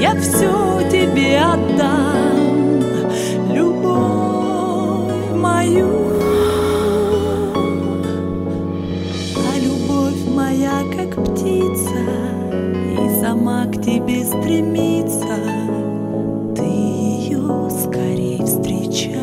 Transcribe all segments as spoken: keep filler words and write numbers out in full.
я все тебе отдам, любовь мою. А любовь моя, как птица, и сама к тебе стремится. Ты ее скорей встречай,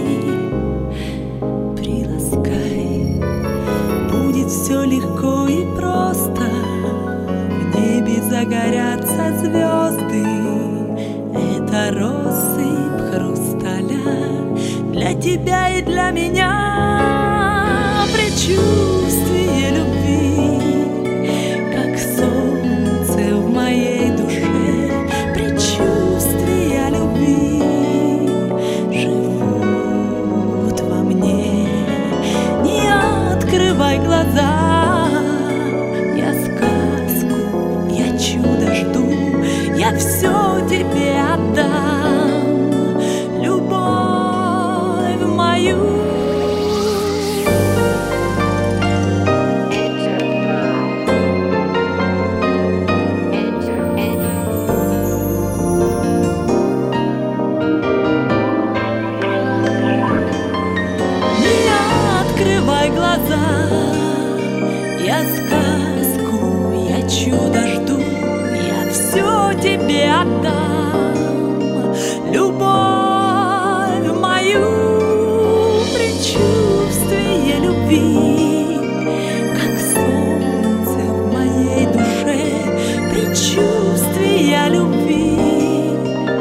приласкай. Будет все легко и просто, в небе загорятся звезды. Это россыпь хрусталя для тебя и для меня. Предчувствие любви, как солнце в моей душе. Предчувствия любви живут во мне. Не открывай глаза, я сказку, я чудо жду, я все тебе отдам, любовь мою. Я сказку, я чудо жду, я все тебе отдам, любовь мою. Предчувствие любви, как солнце в моей душе. Предчувствия любви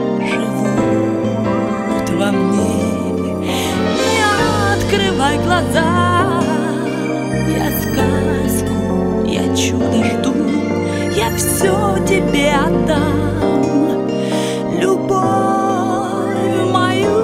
живут во мне. Не открывай глаза, я сказку, я чудо жду, я все тебе отдам, любовь мою.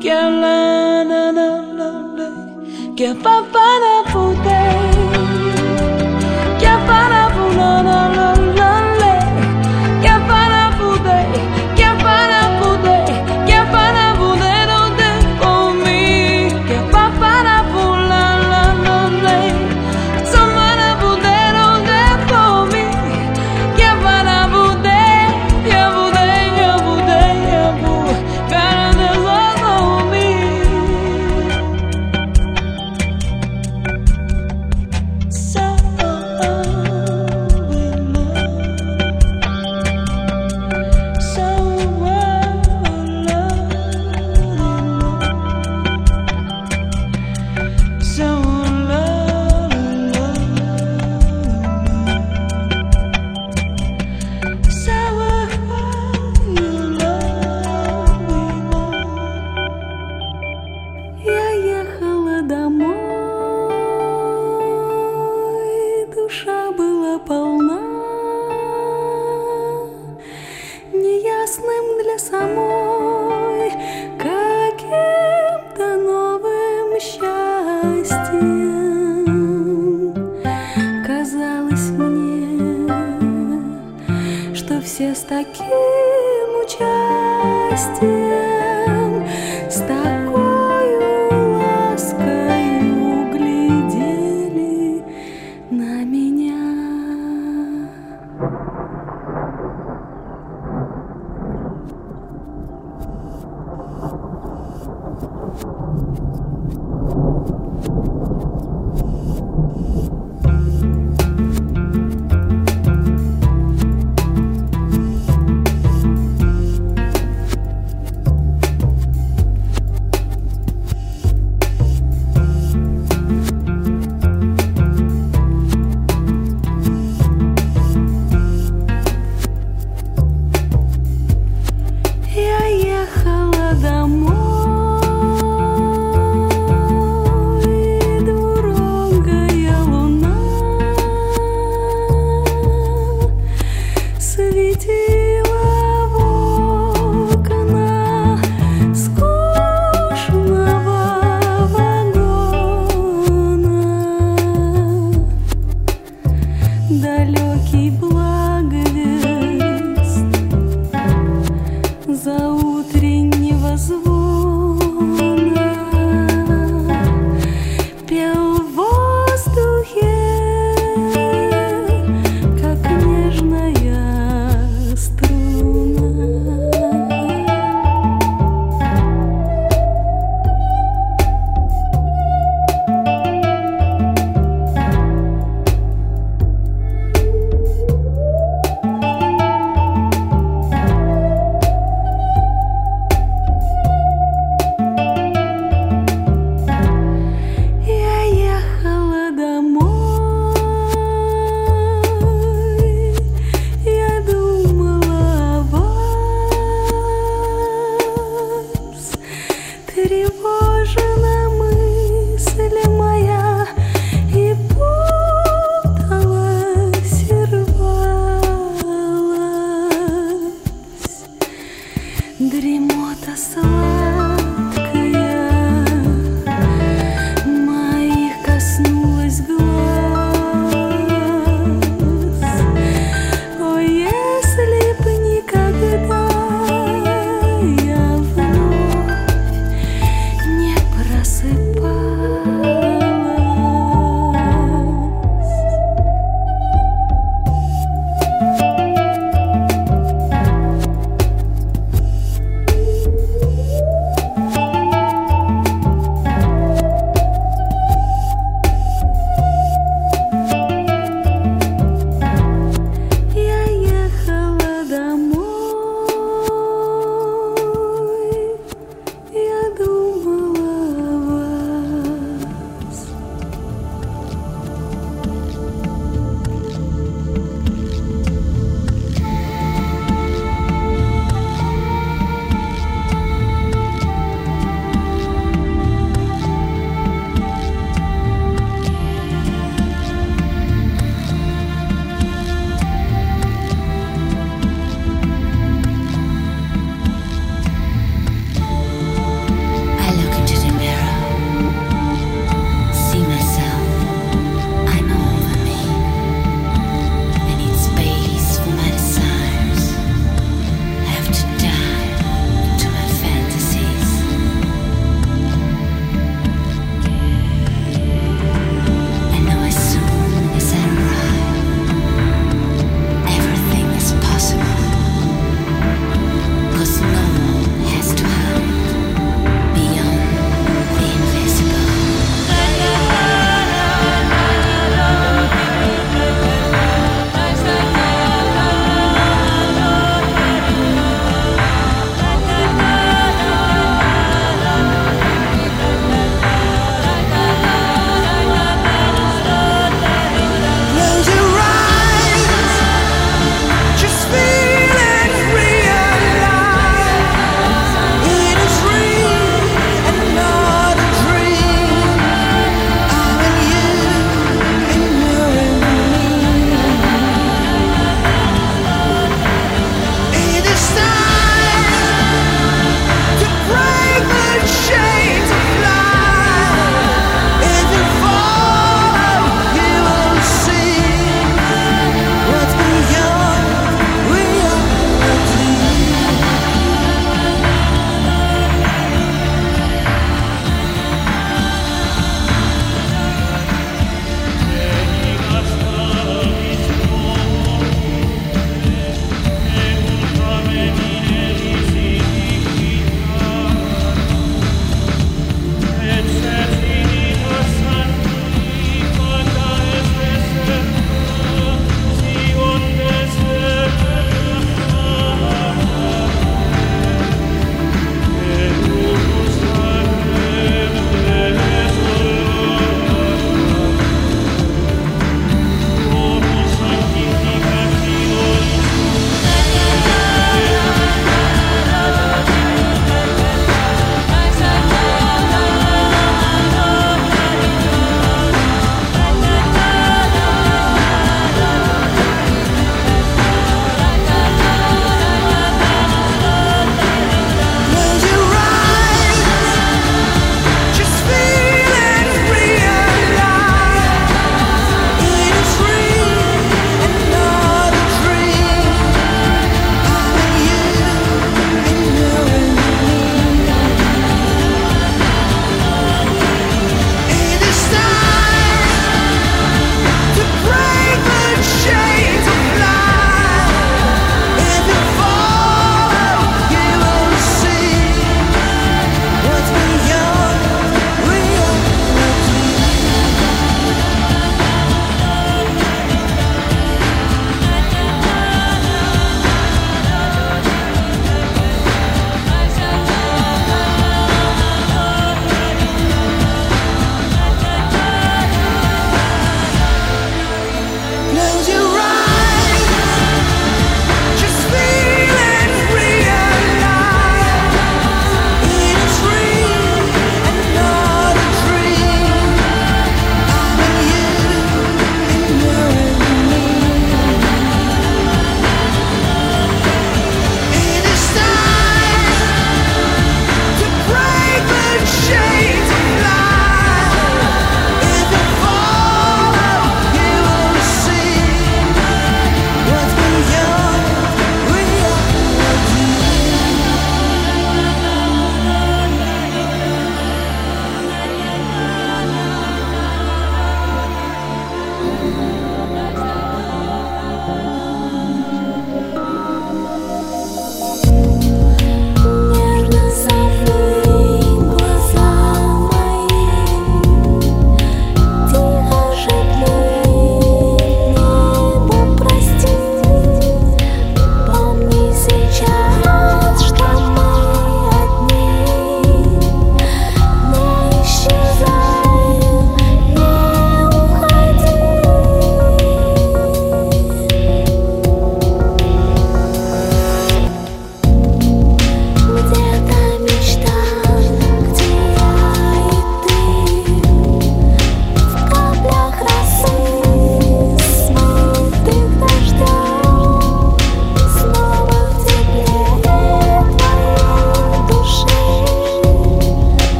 Que pa para poder, que para poder, que para poder, que para poder, que para poder donde comi, que pa para poder, somara poder donde comi, que para poder, que poder, que poder, que poder, cara de comi. Для самой каким-то новым счастьем казалось мне, что все с таким участием, с такою ласкою глядели на меня. Далекий благовест заутреннего звона пел в воздухе, как нежная струна. Тревожена мысль моя и путалась, и рвалась. Дремота сладкая моих коснулась глаз. О, если б никогда я вновь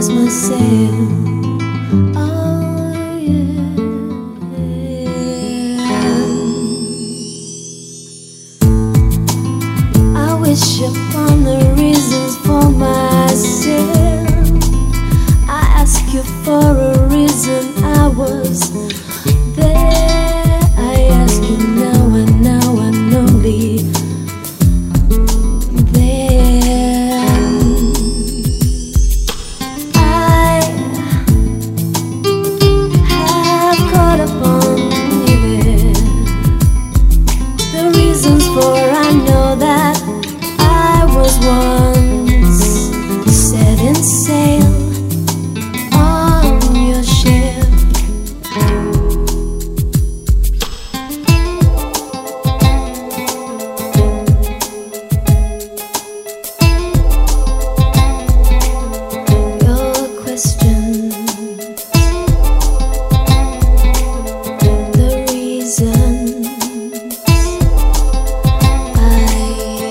lost myself. Oh yeah. I wish upon the reasons for myself. I ask you for a reason. I was there. I ask you now and now and only then. I have caught upon you there. The reasons for I know that I was once setting sail on your ship. Your questions, the reasons I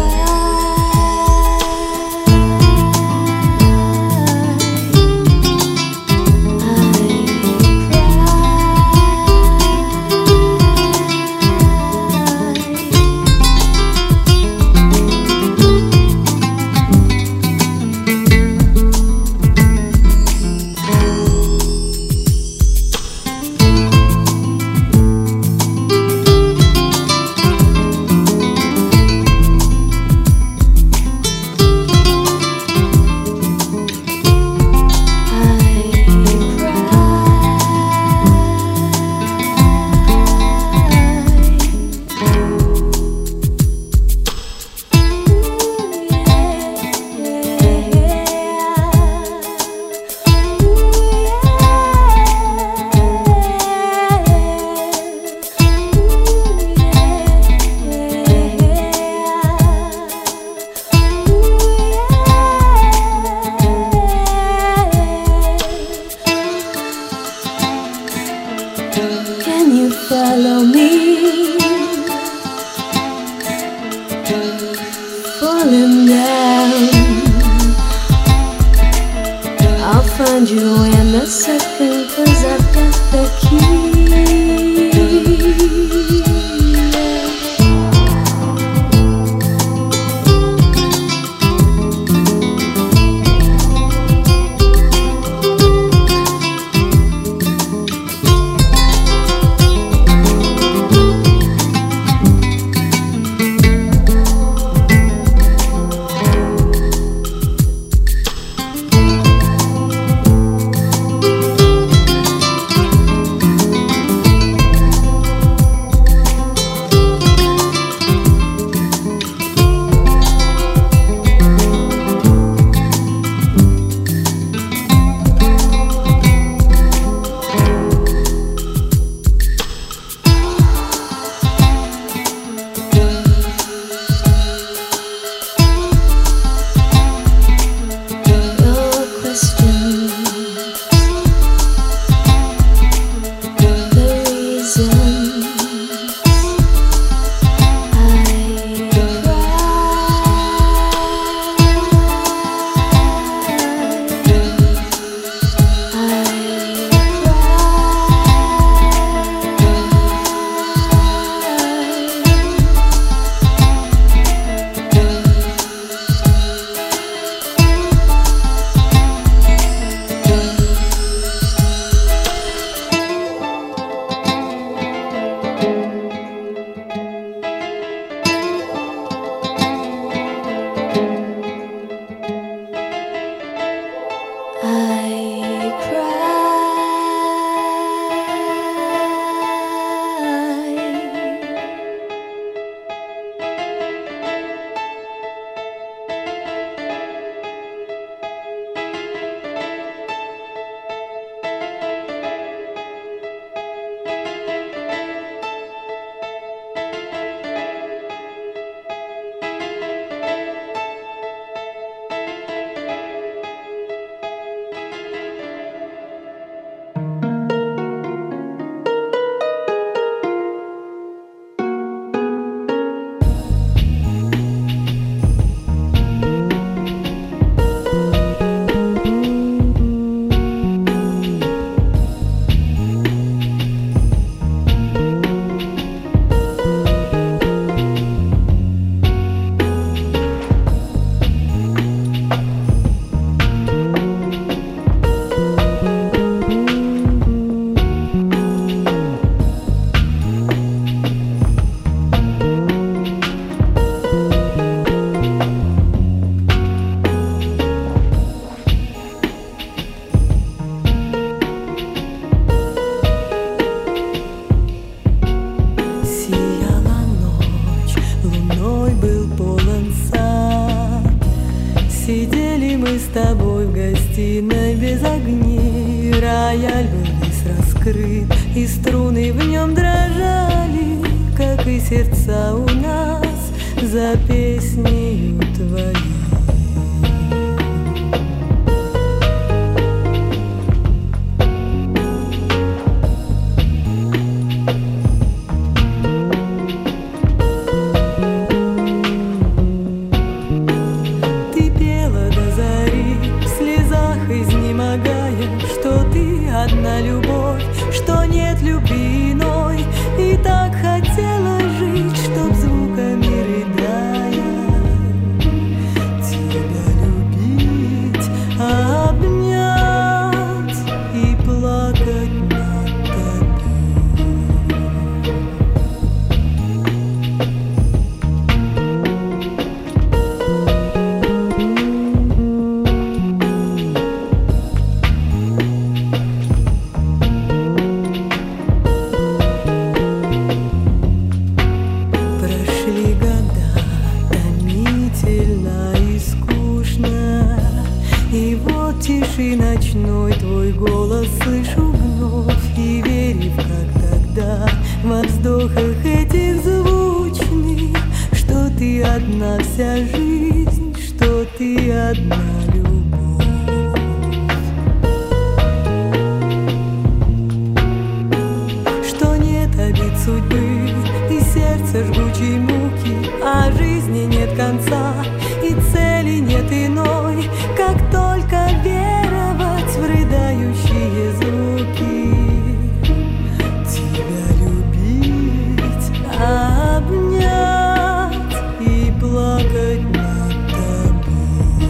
Can you follow me? Falling down, I'll find you in a second, 'cause I've got the key. с тобой в гостиной без огней. Рояль был весь раскрыт, и струны в нем дрожали, как и сердца у нас за песнею твоей. Одна любовь, что нет любви иной, и так хотела жить, чтоб звуками рыдая тебя любить, обнять и плакать над тиши ночной твой голос слышу вновь, и верив, как тогда, во вздохах этих звучных, что ты одна вся жизнь, что ты одна любовь. Что нет обид судьбы и сердца жгучей муки, а жизни нет конца и цели нет иной, как только веровать в рыдающие звуки, тебя любить, обнять и плакать над тобой.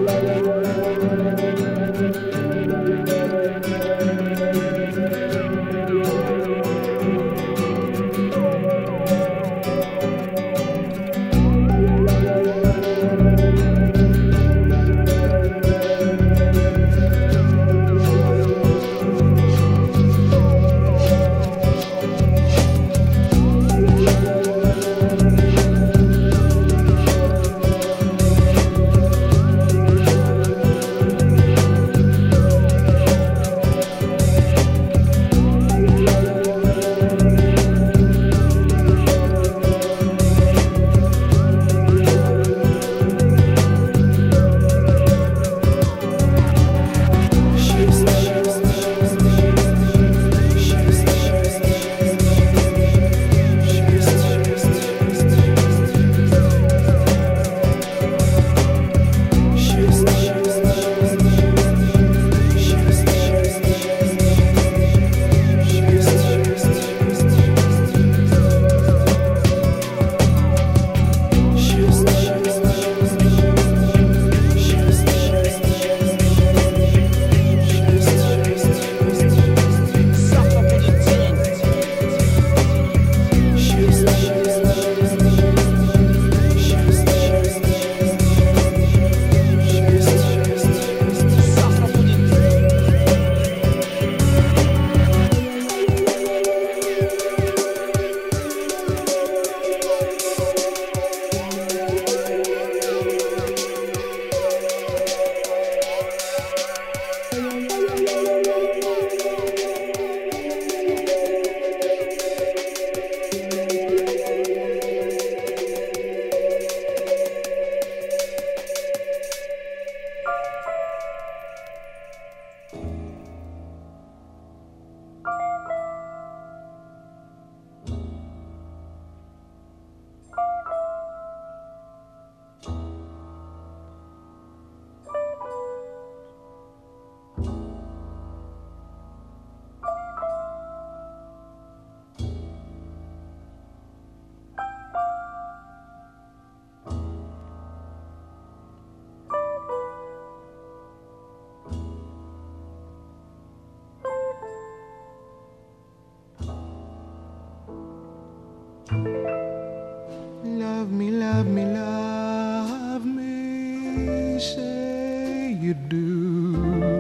Love me, love me, love me, say you do.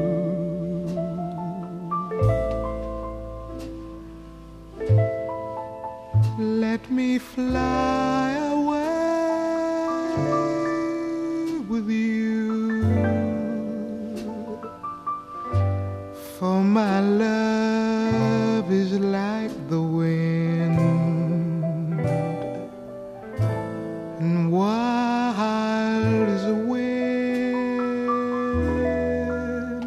Let me fly away with you, for my love is like the wind, and wild as a wind.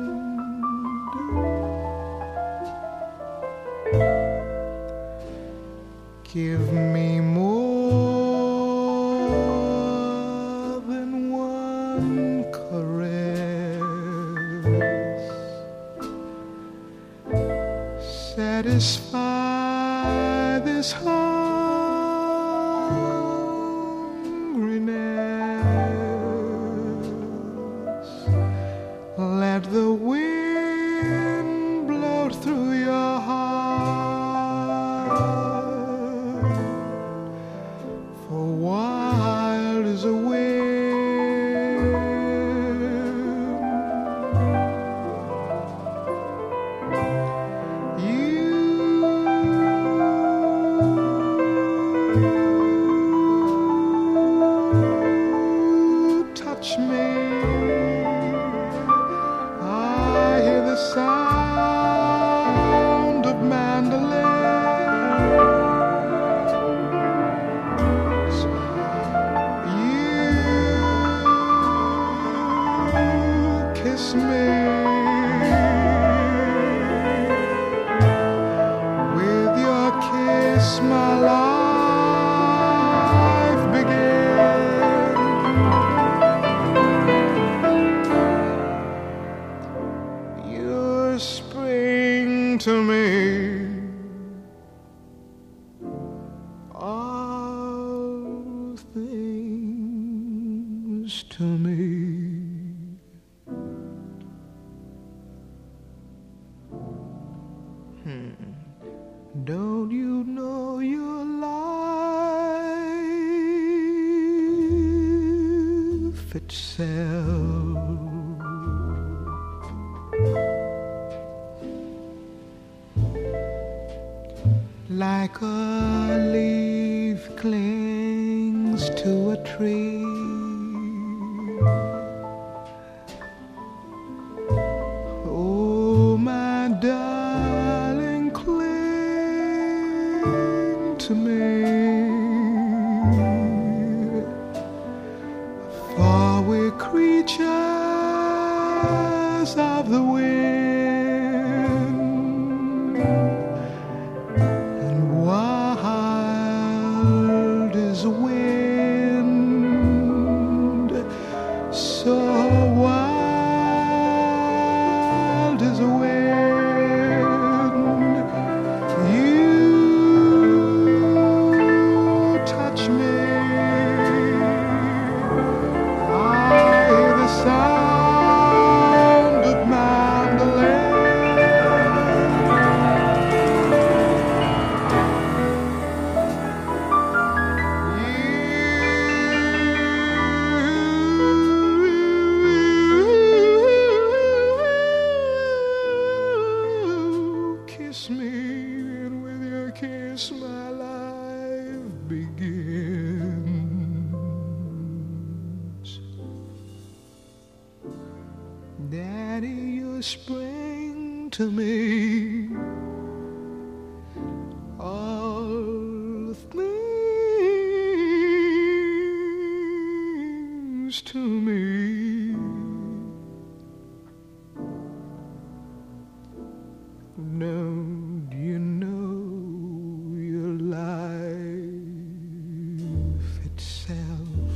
Give me more than one caress, satisfy this hungriness. Let the wind blow through your heart, for wild as a wind. Touch me, I hear the sound of mandolins. You kiss me with your kiss, my life began. You're spring to me, all things to me. Don't you know your life itself? Like a leaf clings to a tree, oh my darling, cling to me, for we're creatures of the wind. So wild as a wind, you touch me, I hear the sound of mandolin. Kiss me, and with your kiss my life begins. Daddy, you spring to me all things to me. Don't you know your life itself?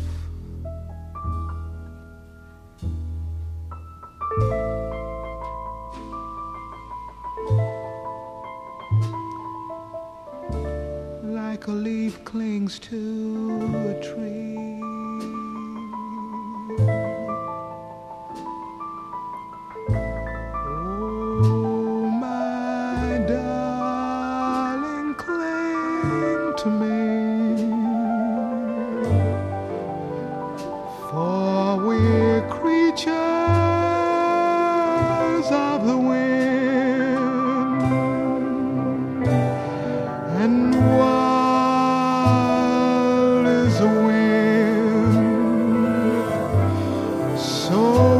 Like a leaf clings to a tree, oh my darling, cling to me, for we're creatures of the wind, and wild is the wind, so